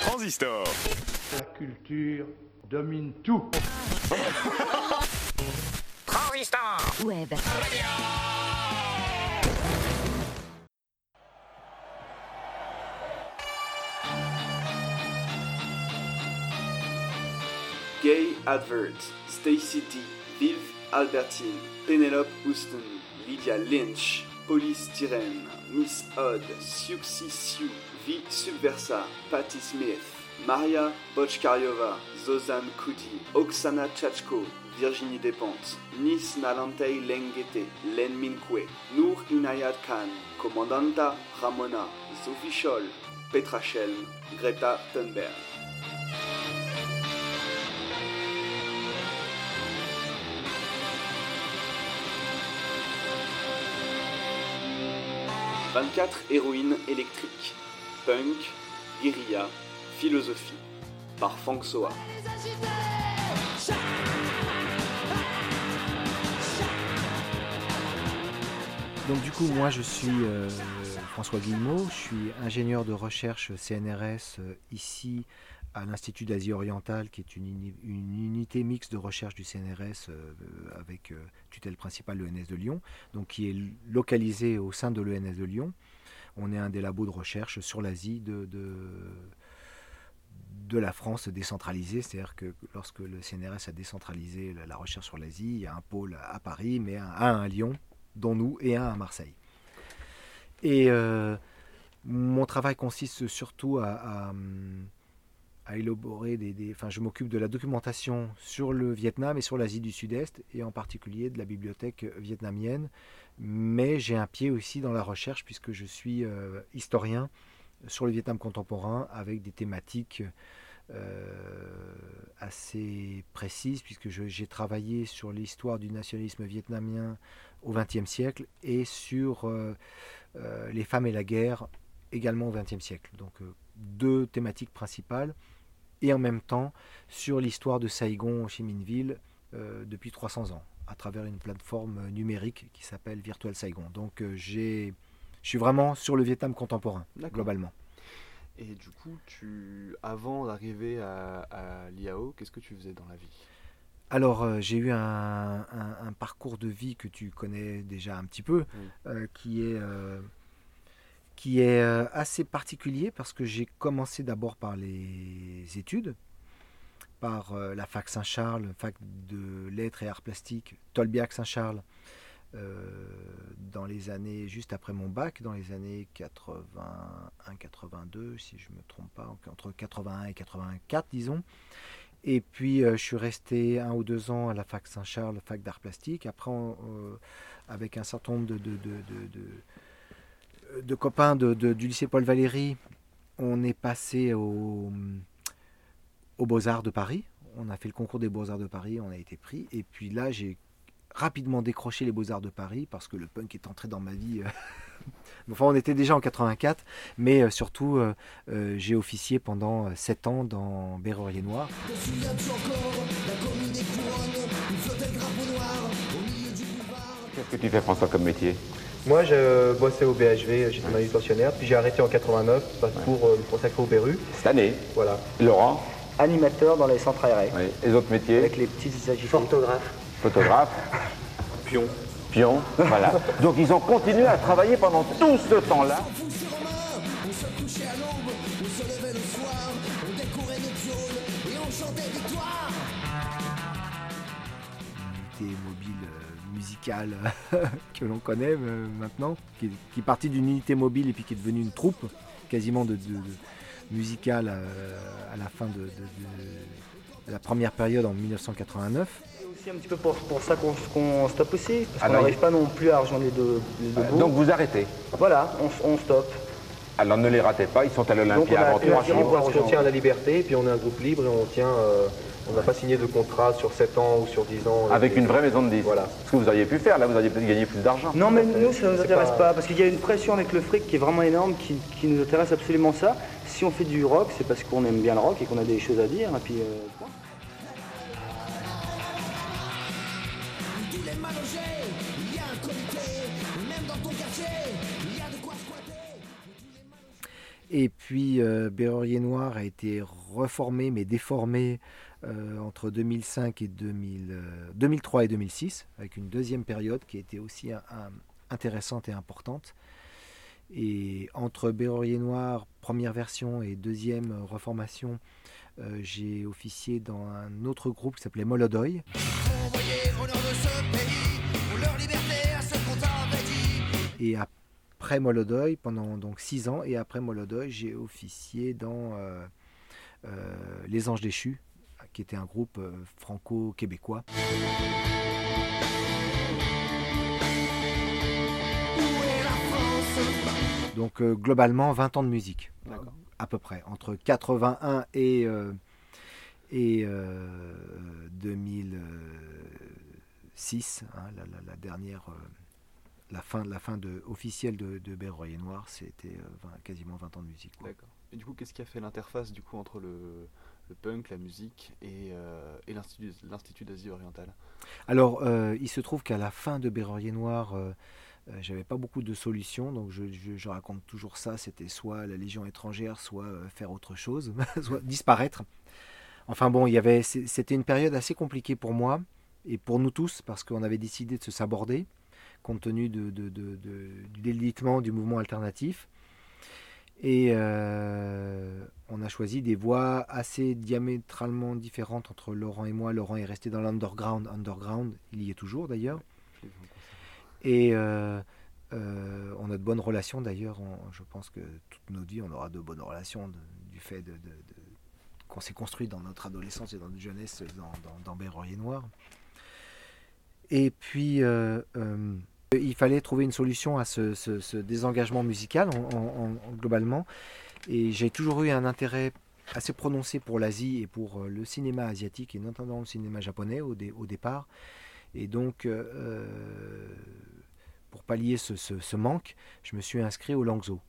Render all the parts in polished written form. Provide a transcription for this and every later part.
Transistor. La culture domine tout. Transistor. Web. Gay Advert, Stacy D, Viv Albertine, Penelope Houston, Lydia Lynch, Police Tyrene, Miss Odd, Siouxsie Sioux, V Subversa, Patti Smith, Maria Bochkaryova, Zozan Kudi, Oksana Tchachko, Virginie Despentes, Nis Nalantei Lengete, Len Minkwe, Nour Inayat Khan, Commandanta Ramona, Sophie Scholl, Petra Schelm, Greta Thunberg. « 24 héroïnes électriques, punk, guérilla, philosophie » par Fang Soa. Donc du coup, moi je suis François Guillemot, je suis ingénieur de recherche CNRS ici à l'Institut d'Asie orientale, qui est une unité mixte de recherche du CNRS avec tutelle principale de l'ENS de Lyon, donc qui est localisée au sein de l'ENS de Lyon. On est un des labos de recherche sur l'Asie de la France décentralisée, c'est-à-dire que lorsque le CNRS a décentralisé la recherche sur l'Asie, il y a un pôle à Paris, mais un à Lyon, dont nous, et un à Marseille. Et mon travail consiste surtout à élaborer enfin, je m'occupe de la documentation sur le Vietnam et sur l'Asie du Sud-Est, et en particulier de la bibliothèque vietnamienne. Mais j'ai un pied aussi dans la recherche, puisque je suis historien sur le Vietnam contemporain, avec des thématiques assez précises, puisque j'ai travaillé sur l'histoire du nationalisme vietnamien au XXe siècle et sur les femmes et la guerre également au XXe siècle. Donc deux thématiques principales, et en même temps sur l'histoire de Saigon, Ho Chi Minh Ville, depuis 300 ans, à travers une plateforme numérique qui s'appelle Virtual Saigon. Donc je suis vraiment sur le Vietnam contemporain, globalement. Et du coup, avant d'arriver à l'IAO, qu'est-ce que tu faisais dans la vie ? Alors, j'ai eu un parcours de vie que tu connais déjà un petit peu, qui est assez particulier, parce que j'ai commencé d'abord par les études, par la fac Saint-Charles, fac de lettres et arts plastiques, Tolbiac Saint-Charles, dans les années juste après mon bac, dans les années 81-82, si je ne me trompe pas, entre 81 et 84, disons. Et puis je suis resté 1 ou 2 ans à la fac Saint-Charles, fac d'arts plastiques. Après, avec un certain nombre de copains du lycée Paul Valéry, on est passé aux Beaux-Arts de Paris. On a fait le concours des Beaux-Arts de Paris, on a été pris. Et puis là, j'ai rapidement décroché les Beaux-Arts de Paris, parce que le punk est entré dans ma vie. Enfin, on était déjà en 84, mais surtout, j'ai officié pendant 7 ans dans Bérurier Noir. Qu'est-ce que tu fais, François, comme métier ? Moi, je bossais au BHV, j'étais manutentionnaire, puis j'ai arrêté en 89 pour me consacrer au Beru. Cette année. Voilà. Laurent ? Animateur dans les centres aérés. Oui. Les autres métiers ? Avec les petites agités. Photographe. Photographe. Pion, voilà. Donc ils ont continué à travailler pendant tout ce temps-là. Unité mobile musicale que l'on connaît maintenant, qui est partie d'une unité mobile et puis qui est devenue une troupe quasiment de musicale à la fin de la première période en 1989. C'est un petit peu pour ça qu'on stoppe aussi, parce qu'on n'arrive pas non plus à rejoindre les deux bouts. Donc vous arrêtez. Voilà, on stoppe. Alors ne les ratez pas, ils sont à l'Olympia avant 3 jours. Parce qu'on tient à la liberté, puis on est un groupe libre et on n'a pas signé de contrat sur 7 ans ou sur 10 ans. Avec une vraie maison de disques. Voilà. Ce que vous auriez pu faire, là vous auriez peut-être gagné plus d'argent. Non, mais nous ça ne nous intéresse pas, parce qu'il y a une pression avec le fric qui est vraiment énorme, qui nous intéresse absolument ça. Si on fait du rock, c'est parce qu'on aime bien le rock et qu'on a des choses à dire, et puis point. Et puis Bérurier Noir a été reformé mais déformé entre 2005 et 2003 et 2006, avec une deuxième période qui était aussi intéressante et importante. Et entre Bérurier Noir, première version, et deuxième reformation, j'ai officié dans un autre groupe qui s'appelait Molodoy. Et après Molodoy, pendant donc 6 ans, et après Molodoy, j'ai officié dans Les Anges Déchus, qui était un groupe franco-québécois. Donc globalement 20 ans de musique, à peu près, entre 81 et 2006, hein, la dernière, la fin officielle de Bérurier Noir, c'était quasiment 20 ans de musique. Quoi. D'accord. Et du coup, qu'est-ce qui a fait l'interface du coup entre le punk, la musique et l'Institut d'Asie orientale? Alors, il se trouve qu'à la fin de Bérurier Noir, j'avais pas beaucoup de solutions, donc je raconte toujours ça, c'était soit la Légion étrangère, soit faire autre chose, soit disparaître. Enfin bon, c'était une période assez compliquée pour moi, et pour nous tous, parce qu'on avait décidé de se saborder, compte tenu du délitement du mouvement alternatif. Et on a choisi des voies assez diamétralement différentes entre Laurent et moi. Laurent est resté dans l'underground, il y est toujours d'ailleurs. Et on a de bonnes relations d'ailleurs. Je pense que toute notre vie, on aura de bonnes relations du fait qu'on s'est construit dans notre adolescence et dans notre jeunesse dans Bérurier Noir. Et puis, il fallait trouver une solution à ce désengagement musical globalement. Et j'ai toujours eu un intérêt assez prononcé pour l'Asie et pour le cinéma asiatique, et notamment le cinéma japonais au départ. Et donc, pour pallier ce manque, je me suis inscrit au Langzhou.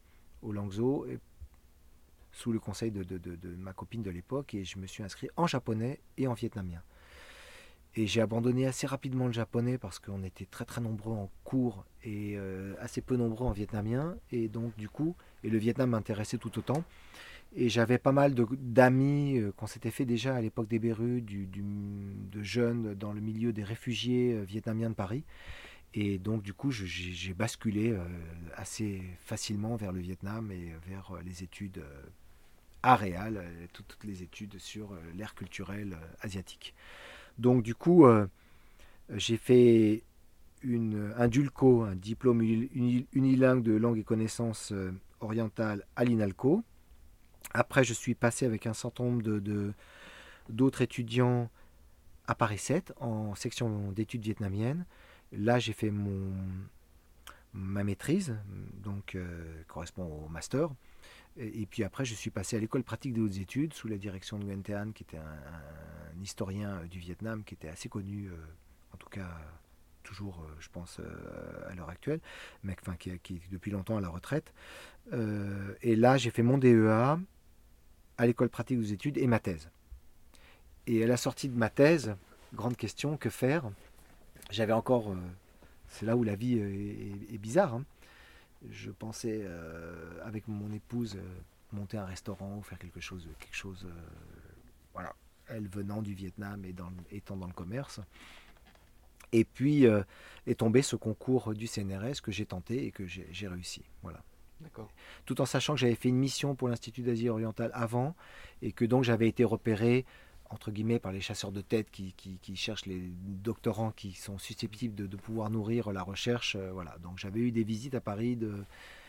Sous le conseil de ma copine de l'époque, et je me suis inscrit en japonais et en vietnamien. Et j'ai abandonné assez rapidement le japonais parce qu'on était très très nombreux en cours et assez peu nombreux en vietnamien. Et donc du coup, et le Vietnam m'intéressait tout autant. Et j'avais pas mal d'amis qu'on s'était fait déjà à l'époque des Bérus, de jeunes dans le milieu des réfugiés vietnamiens de Paris. Et donc du coup, j'ai basculé assez facilement vers le Vietnam et vers les études art réal, toutes les études sur l'ère culturelle asiatique. Donc du coup, j'ai fait un DULCO, un diplôme unilingue de langue et connaissances orientales à l'INALCO. Après, je suis passé avec un certain nombre d'autres étudiants à Paris 7 en section d'études vietnamiennes. Là, j'ai fait ma maîtrise, donc correspond au master. Et puis après, je suis passé à l'école pratique des hautes études sous la direction de Nguyen Te Han, qui était un historien du Vietnam, qui était assez connu, en tout cas toujours, je pense, à l'heure actuelle, mais qui est depuis longtemps à la retraite. Et là, j'ai fait mon DEA à l'école pratique des études et ma thèse. Et à la sortie de ma thèse, grande question, que faire? J'avais encore... c'est là où la vie est bizarre, hein. Je pensais, avec mon épouse, monter un restaurant ou faire quelque chose voilà, elle venant du Vietnam et étant dans le commerce. Et puis est tombé ce concours du CNRS que j'ai tenté et que j'ai réussi. Voilà. D'accord. Tout en sachant que j'avais fait une mission pour l'Institut d'Asie orientale avant, et que donc j'avais été repéré entre guillemets par les chasseurs de tête qui cherchent les doctorants qui sont susceptibles de pouvoir nourrir la recherche. Voilà. Donc j'avais eu des visites à Paris de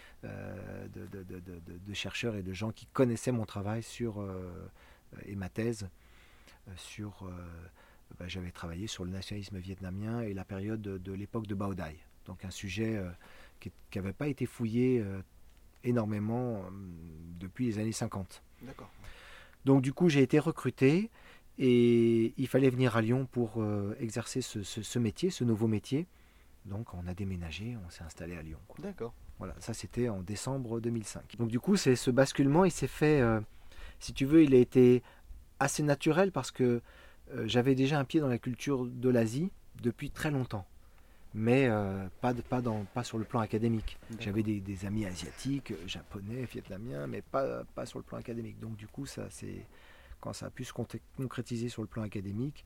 chercheurs et de gens qui connaissaient mon travail et ma thèse sur... j'avais travaillé sur le nationalisme vietnamien et la période de l'époque de Bao Dai. Donc un sujet qui n'avait pas été fouillé énormément depuis les années 50. D'accord. Donc du coup j'ai été recruté et il fallait venir à Lyon pour exercer ce métier, ce nouveau métier. Donc on a déménagé, on s'est installé à Lyon, quoi. D'accord. Voilà, ça c'était en décembre 2005. Donc du coup c'est ce basculement, il s'est fait, si tu veux, il a été assez naturel parce que j'avais déjà un pied dans la culture de l'Asie depuis très longtemps. mais pas sur le plan académique. D'accord. J'avais des amis asiatiques, japonais, vietnamiens, mais pas sur le plan académique. Donc du coup, quand ça a pu se concrétiser sur le plan académique,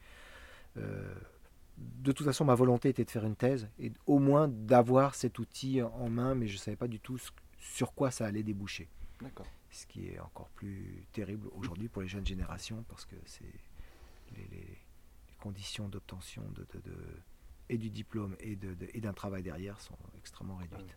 de toute façon, ma volonté était de faire une thèse et au moins d'avoir cet outil en main, mais je ne savais pas du tout sur quoi ça allait déboucher. D'accord. Ce qui est encore plus terrible aujourd'hui pour les jeunes générations, parce que les conditions d'obtention et du diplôme et d'un travail derrière sont extrêmement réduites.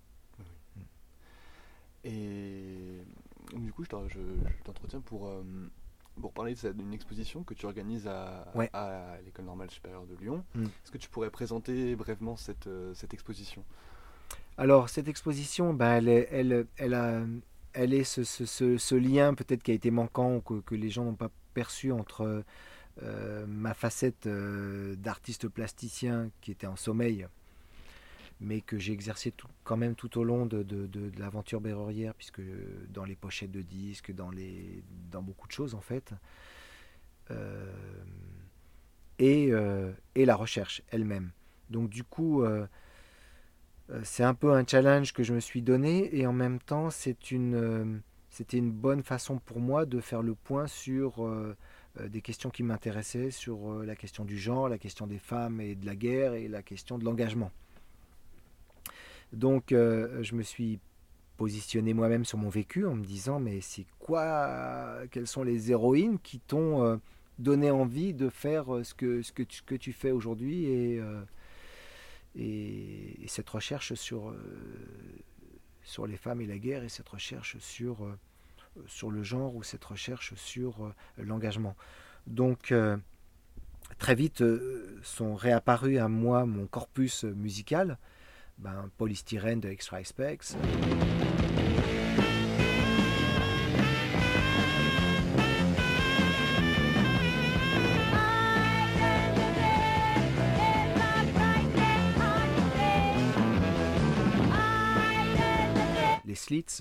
Et du coup, je t'entretiens pour parler d'une exposition que tu organises à l'École normale supérieure de Lyon. Est-ce que tu pourrais présenter brièvement cette exposition ? Alors, cette exposition, elle est ce lien peut-être qui a été manquant, que les gens n'ont pas perçu entre ma facette d'artiste plasticien qui était en sommeil, mais que j'ai exercé quand même tout au long de l'aventure berrurière, puisque dans les pochettes de disques, dans beaucoup de choses en fait, et la recherche elle-même. Donc du coup, c'est un peu un challenge que je me suis donné, et en même temps, c'était une bonne façon pour moi de faire le point sur des questions qui m'intéressaient, sur la question du genre, la question des femmes et de la guerre, et la question de l'engagement. Donc je me suis positionné moi-même sur mon vécu en me disant, mais quelles sont les héroïnes qui t'ont donné envie de faire ce que tu fais aujourd'hui, et cette recherche sur les femmes et la guerre, et cette recherche sur le genre, ou cette recherche sur l'engagement. Donc très vite sont réapparus à moi mon corpus musical, Polystyrène de Extra Specs. Les Slits.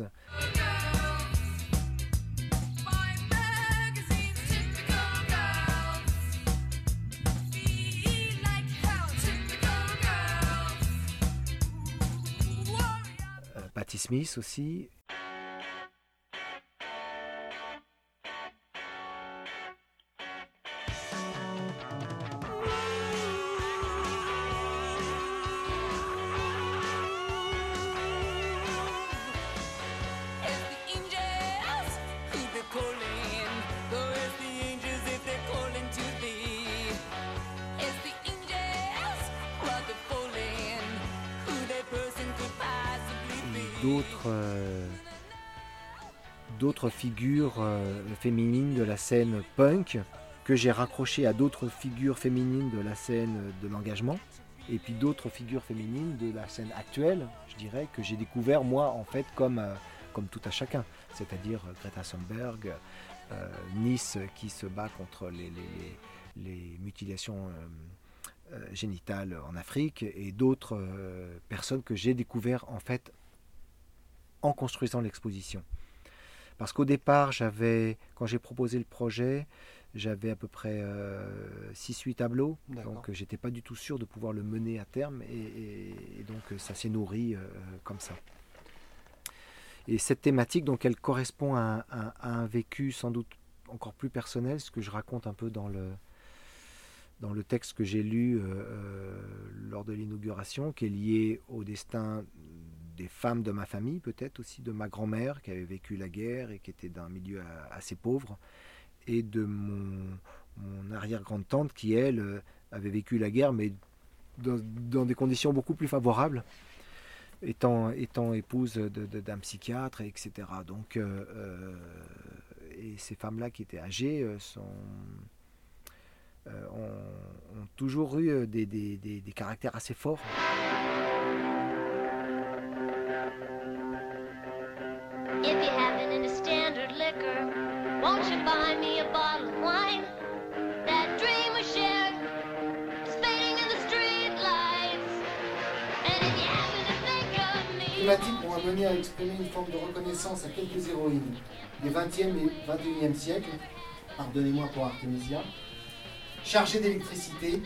Patti Smith aussi. D'autres figures féminines de la scène punk que j'ai raccrochées à d'autres figures féminines de la scène de l'engagement, et puis d'autres figures féminines de la scène actuelle, je dirais, que j'ai découvert moi en fait comme tout à chacun, c'est-à-dire Greta Thunberg, Nice qui se bat contre les mutilations génitales en Afrique, et d'autres personnes que j'ai découvert en fait en construisant l'exposition. Parce qu'au départ, quand j'ai proposé le projet, j'avais à peu près 6-8 tableaux. D'accord. Donc j'étais pas du tout sûr de pouvoir le mener à terme, et donc ça s'est nourri comme ça. Et cette thématique, donc, elle correspond à un vécu sans doute encore plus personnel, ce que je raconte un peu dans le texte que j'ai lu lors de l'inauguration, qui est lié au destin des femmes de ma famille, peut-être aussi de ma grand-mère qui avait vécu la guerre et qui était d'un milieu assez pauvre, et de mon arrière-grande-tante qui, elle, avait vécu la guerre, mais dans des conditions beaucoup plus favorables, étant épouse d'un psychiatre, etc. Donc, et ces femmes-là qui étaient âgées ont toujours eu des caractères assez forts. If you haven't any standard liquor, won't you buy me a bottle of wine? That dream we shared is fading in the street lights. And if you happen to think of me... Thématiques m'ont amené à exprimer une forme de reconnaissance à quelques héroïnes des 20e et 21e siècles, pardonnez-moi pour Artemisia, chargées d'électricité,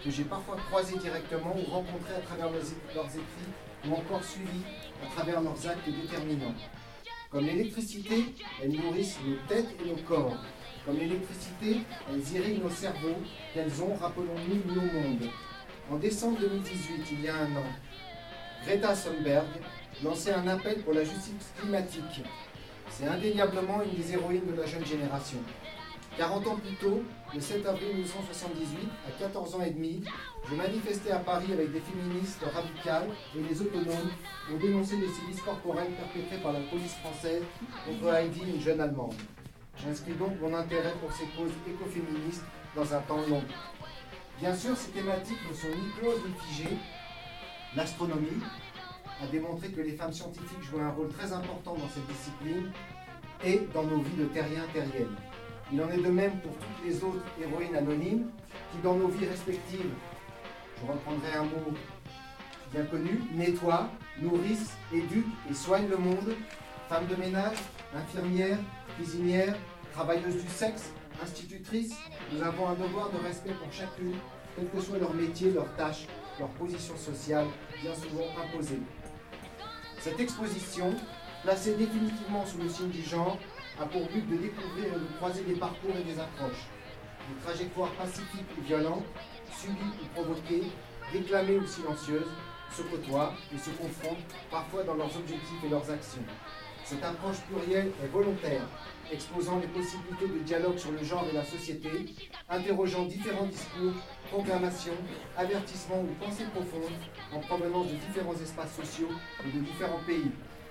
que j'ai parfois croisés directement ou rencontrés à travers leurs écrits ou encore suivis à travers leurs actes déterminants. Comme l'électricité, elles nourrissent nos têtes et nos corps. Comme l'électricité, elles irriguent nos cerveaux, qu'elles ont, rappelons-nous, mis au monde. En décembre 2018, il y a un an, Greta Thunberg lançait un appel pour la justice climatique. C'est indéniablement une des héroïnes de la jeune génération. 40 ans plus tôt, le 7 avril 1978, à 14 ans et demi, je manifestais à Paris avec des féministes radicales et les autonomes pour dénoncer les sévices corporels perpétrés par la police française contre Heidi, une jeune Allemande. J'inscris donc mon intérêt pour ces causes écoféministes dans un temps long. Bien sûr, ces thématiques ne sont ni closes ni figées. L'astronomie a démontré que les femmes scientifiques jouaient un rôle très important dans cette discipline et dans nos vies de terriens-terriennes. Il en est de même pour toutes les autres héroïnes anonymes qui, dans nos vies respectives, je reprendrai un mot bien connu, nettoient, nourrissent, éduquent et soignent le monde. Femmes de ménage, infirmières, cuisinières, travailleuses du sexe, institutrices, nous avons un devoir de respect pour chacune, quel que soit leur métier, leur tâche, leur position sociale, bien souvent imposée. Cette exposition, placée définitivement sous le signe du genre, a pour but de découvrir et de croiser des parcours et des approches, des trajectoires pacifiques ou violentes, subies ou provoquées, réclamées ou silencieuses, se côtoient et se confrontent parfois dans leurs objectifs et leurs actions. Cette approche plurielle est volontaire, exposant les possibilités de dialogue sur le genre et la société, interrogeant différents discours, proclamations, avertissements ou pensées profondes en provenance de différents espaces sociaux et de différents pays.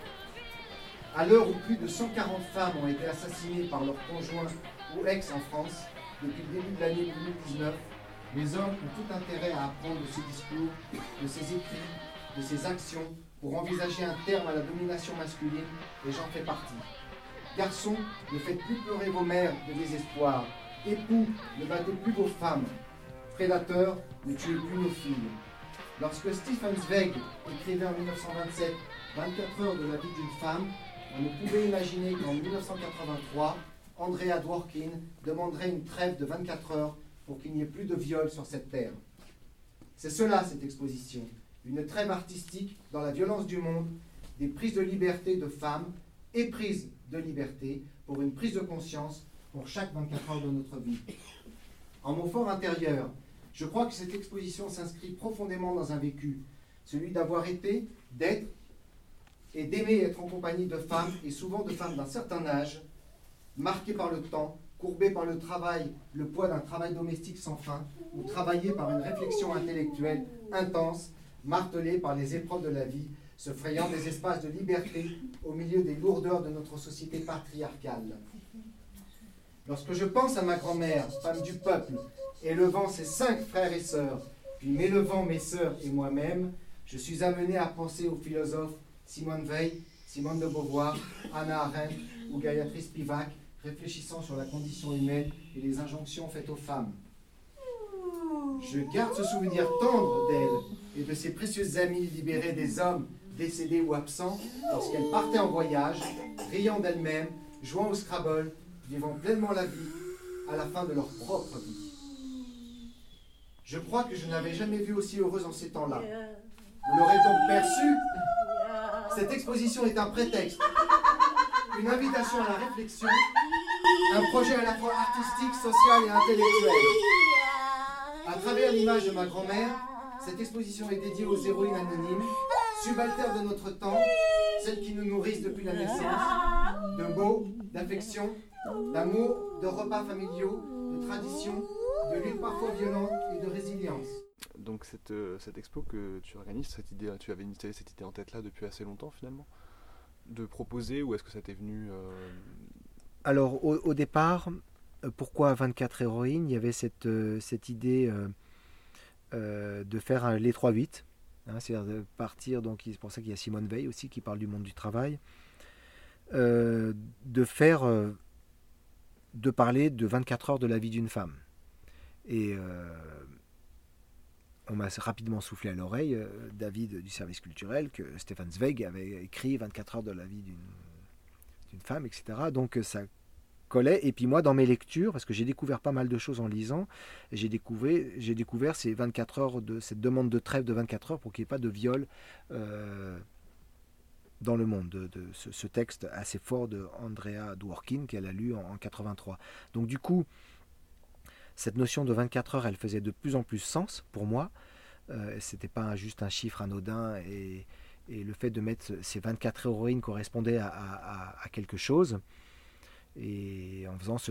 À l'heure où plus de 140 femmes ont été assassinées par leur conjoint ou ex en France, depuis le début de l'année 2019, les hommes ont tout intérêt à apprendre de ces discours, de ces écrits, de ces actions, pour envisager un terme à la domination masculine, et j'en fais partie. Garçons, ne faites plus pleurer vos mères de désespoir. Époux, ne battez plus vos femmes. Prédateurs, ne tuez plus nos filles. Lorsque Stefan Zweig écrivait en 1927 « 24 heures de la vie d'une femme », on ne pouvait imaginer qu'en 1983, Andrea Dworkin demanderait une trêve de 24 heures pour qu'il n'y ait plus de viol sur cette terre. C'est cela, cette exposition. Une trêve artistique dans la violence du monde, des prises de liberté de femmes et prises de liberté pour une prise de conscience pour chaque 24 heures de notre vie. En mon fort intérieur, je crois que cette exposition s'inscrit profondément dans un vécu, celui d'avoir été, d'être et d'aimer être en compagnie de femmes, et souvent de femmes d'un certain âge, marquées par le temps, courbées par le travail, le poids d'un travail domestique sans fin, ou travaillées par une réflexion intellectuelle intense, martelées par les épreuves de la vie, se frayant des espaces de liberté au milieu des lourdeurs de notre société patriarcale. Lorsque je pense à ma grand-mère, femme du peuple, élevant ses 5 frères et sœurs, puis m'élevant mes sœurs et moi-même, je suis amené à penser aux philosophes Simone Veil, Simone de Beauvoir, Hannah Arendt ou Gayatri Spivak, réfléchissant sur la condition humaine et les injonctions faites aux femmes. Je garde ce souvenir tendre d'elle et de ses précieuses amies libérées des hommes décédés ou absents lorsqu'elles partaient en voyage, riant d'elles-mêmes, jouant au Scrabble, vivant pleinement la vie à la fin de leur propre vie. Je crois que je n'avais jamais vu aussi heureuse en ces temps-là. Vous l'aurez donc perçu, cette exposition est un prétexte, une invitation à la réflexion, un projet à la fois artistique, social et intellectuel. À travers l'image de ma grand-mère, cette exposition est dédiée aux héroïnes anonymes, subalternes de notre temps, celles qui nous nourrissent depuis la naissance, de mots, d'affection, d'amour, de repas familiaux, de traditions, de luttes parfois violentes et de résilience. Donc cette expo que tu organises, cette idée, tu avais initié cette idée en tête là depuis assez longtemps finalement, de proposer, ou est-ce que ça t'est venu Alors au départ, pourquoi 24 héroïnes? Il y avait cette idée de faire les 3-8, hein, c'est-à-dire de partir, donc c'est pour ça qu'il y a Simone Veil aussi qui parle du monde du travail, de parler de 24 heures de la vie d'une femme. Et on m'a rapidement soufflé à l'oreille, David du service culturel, que Stefan Zweig avait écrit 24 heures de la vie d'une femme, etc. Donc ça collait. Et puis moi, dans mes lectures, parce que j'ai découvert pas mal de choses en lisant, j'ai découvert ces 24 heures cette demande de trêve de 24 heures pour qu'il n'y ait pas de viol dans le monde, de ce texte assez fort de Andrea Dworkin qu'elle a lu en 83. Donc du coup, cette notion de 24 heures, elle faisait de plus en plus sens pour moi. C'était pas juste un chiffre anodin, et le fait de mettre ces 24 héroïnes correspondait à quelque chose. Et en faisant ce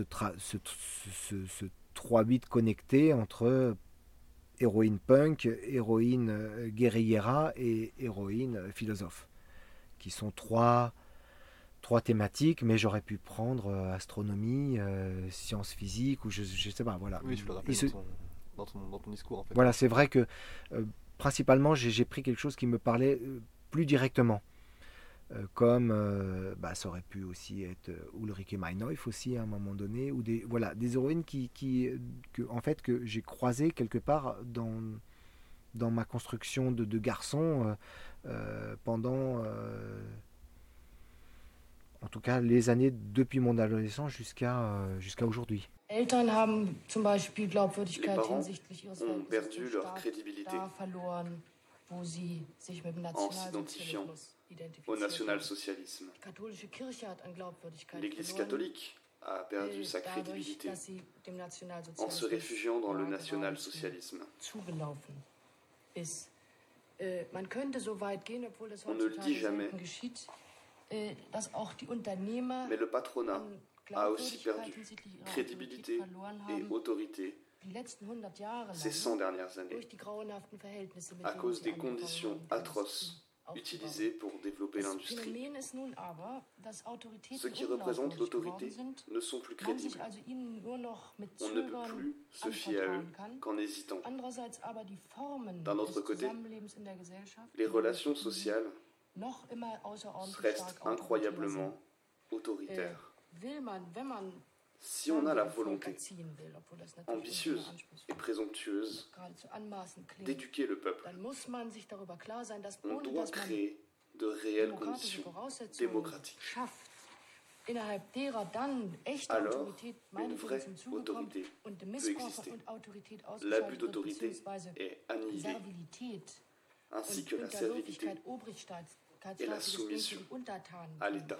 3-8 connecté entre héroïne punk, héroïne guerriera et héroïne philosophe, qui sont trois thématiques, mais j'aurais pu prendre astronomie, sciences physiques, ou je sais pas, voilà. Oui, tu le rappelles dans ton discours, en fait. Voilà, c'est vrai que principalement, j'ai pris quelque chose qui me parlait plus directement. Comme ça aurait pu aussi être Ulrike Meinhof aussi à un moment donné, ou des héroïnes que j'ai croisées quelque part dans ma construction de garçon pendant en tout cas les années depuis mon adolescence jusqu'à aujourd'hui. Les parents ont perdu leur crédibilité en s'identifiant au national-socialisme. L'Église catholique a perdu sa crédibilité en se réfugiant dans le national-socialisme. On ne le dit jamais, mais le patronat a aussi perdu crédibilité et autorité ces 100 dernières années à cause des conditions atroces utilisées pour développer l'industrie. Ceux qui représentent l'autorité ne sont plus crédibles. On ne peut plus se fier à eux qu'en hésitant. D'un autre côté, les relations sociales restent incroyablement autoritaires. Si on a la volonté ambitieuse et présomptueuse d'éduquer le peuple, on doit créer de réelles conditions démocratiques. Alors, une vraie autorité peut exister. L'abus d'autorité est annihilé, ainsi que la servilité et la soumission à l'État.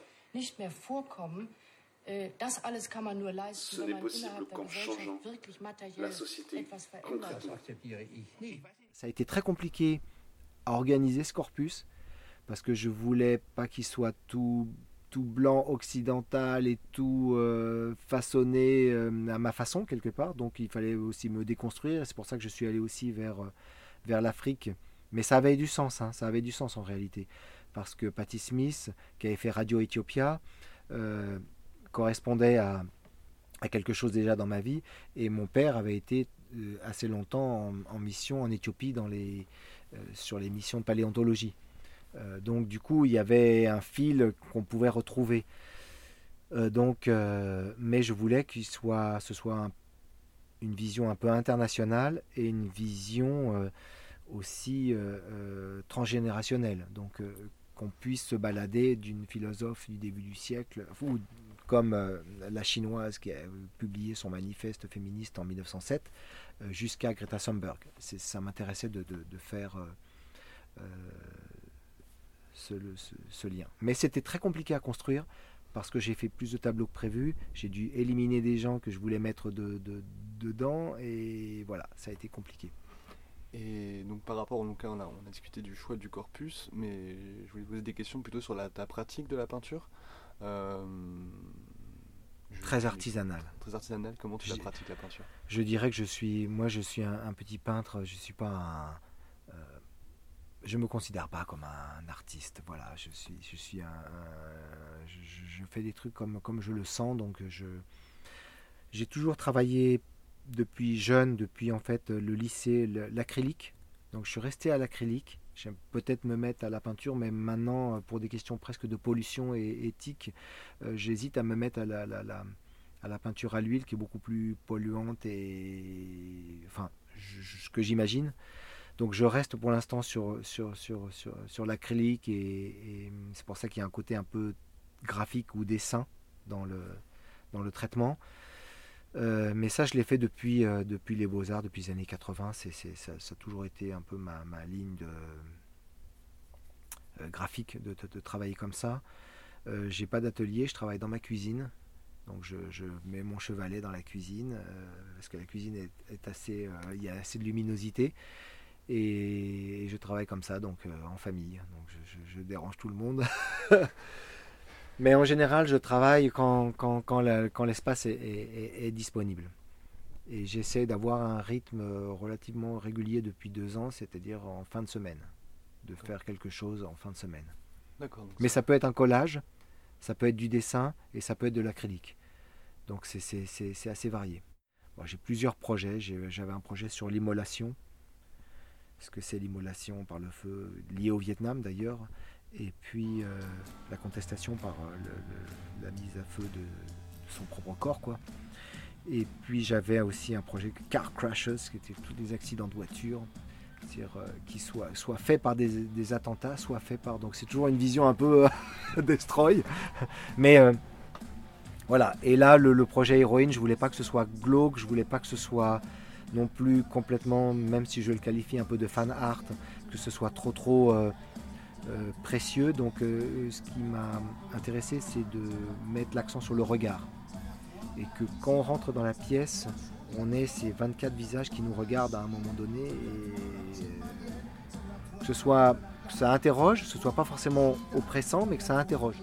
Ce n'est possible qu'en changeant la société concrètement. Ça a été très compliqué à organiser ce corpus, parce que je voulais pas qu'il soit tout blanc occidental et tout façonné à ma façon quelque part. Donc il fallait aussi me déconstruire. C'est pour ça que je suis allé aussi vers l'Afrique. Mais ça avait du sens, ça avait du sens en réalité. Parce que Patti Smith, qui avait fait Radio Ethiopia, correspondait à quelque chose déjà dans ma vie, et mon père avait été assez longtemps en mission en Éthiopie sur les missions de paléontologie. Donc du coup il y avait un fil qu'on pouvait retrouver. Mais je voulais que ce soit une vision un peu internationale et une vision aussi transgénérationnelle. Donc qu'on puisse se balader d'une philosophe du début du siècle, ou comme la chinoise qui a publié son manifeste féministe en 1907, jusqu'à Greta Thunberg. Ça m'intéressait de faire ce lien. Mais c'était très compliqué à construire, parce que j'ai fait plus de tableaux que prévu, j'ai dû éliminer des gens que je voulais mettre dedans, et voilà, ça a été compliqué. Et donc par rapport, on a discuté du choix du corpus, mais je voulais poser des questions plutôt sur ta pratique de la peinture. Très artisanale. Très artisanale. Comment tu la pratiques, la peinture ? Je dirais que je suis un petit peintre. Je suis pas je me considère pas comme un artiste. Voilà, je fais des trucs comme je le sens. Donc j'ai toujours travaillé depuis jeune, depuis en fait le lycée, l'acrylique. Donc je suis resté à l'acrylique. J'aime peut-être me mettre à la peinture, mais maintenant, pour des questions presque de pollution et éthique, j'hésite à me mettre à la peinture à l'huile, qui est beaucoup plus polluante, et enfin, ce que j'imagine. Donc je reste pour l'instant sur l'acrylique, et c'est pour ça qu'il y a un côté un peu graphique ou dessin dans dans le traitement. Mais ça, je l'ai fait depuis les Beaux-Arts, depuis les années 80. Ça a toujours été un peu ma ligne graphique de travailler comme ça. J'ai pas d'atelier, je travaille dans ma cuisine. Donc je mets mon chevalet dans la cuisine parce que la cuisine est assez, il y a assez de luminosité et je travaille comme ça, donc en famille. Donc je dérange tout le monde. Mais en général, je travaille quand l'espace est disponible. Et j'essaie d'avoir un rythme relativement régulier depuis 2 ans, c'est-à-dire en fin de semaine, de faire quelque chose en fin de semaine. D'accord. Mais ça peut être un collage. Ça peut être du dessin et ça peut être de l'acrylique. Donc c'est assez varié. Bon, j'ai plusieurs projets. J'avais un projet sur l'immolation. Ce que c'est l'immolation par le feu, lié au Vietnam d'ailleurs. Et puis la contestation par la mise à feu de son propre corps, quoi. Et puis j'avais aussi un projet Car Crashes, qui était tous des accidents de voiture. C'est-à-dire qui soit fait par des attentats, soit fait par... Donc c'est toujours une vision un peu destroy. Mais voilà. Et là, le projet Héroïne, je voulais pas que ce soit glauque, je voulais pas que ce soit non plus complètement, même si je le qualifie un peu de fan art, que ce soit trop précieux. Donc ce qui m'a intéressé, c'est de mettre l'accent sur le regard. Et que quand on rentre dans la pièce, on ait ces 24 visages qui nous regardent à un moment donné et que ça interroge, que ce soit pas forcément oppressant, mais que ça interroge.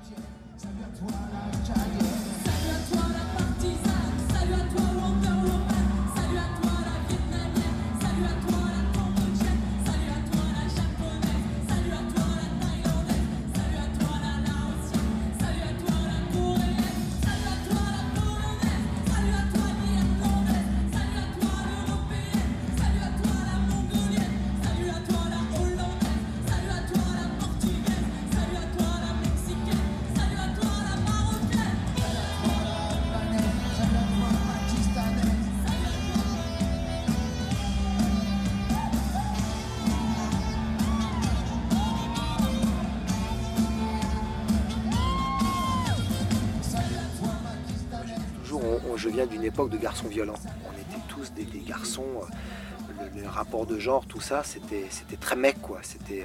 Je viens d'une époque de garçons violents. On était tous des garçons. Le rapport de genre, tout ça, c'était très mec, quoi. Il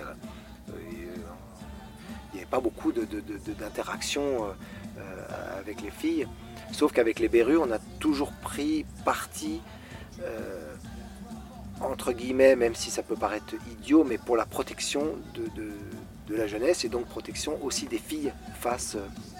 n'y avait pas beaucoup d'interactions avec les filles. Sauf qu'avec les Berus, on a toujours pris parti, entre guillemets, même si ça peut paraître idiot, mais pour la protection de la jeunesse et donc protection aussi des filles face,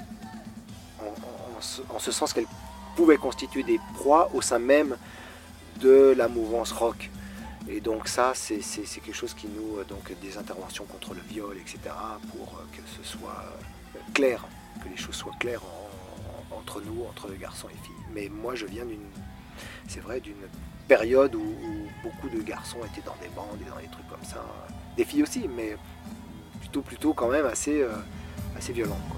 en ce sens qu'elles pouvaient constituer des proies au sein même de la mouvance rock. Et donc ça, c'est quelque chose qui nous... Donc des interventions contre le viol, etc., pour que ce soit clair, que les choses soient claires entre nous, entre garçons et filles. Mais moi, je viens d'une période où beaucoup de garçons étaient dans des bandes et dans des trucs comme ça. Des filles aussi, mais plutôt quand même assez violent, quoi.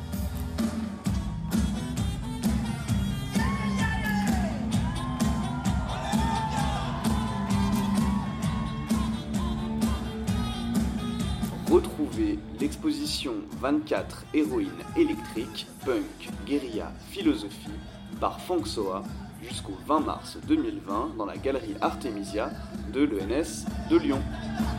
Retrouvez l'exposition 24 héroïnes électriques, punk, guérilla, philosophie par Fang Soa jusqu'au 20 mars 2020 dans la galerie Artemisia de l'ENS de Lyon.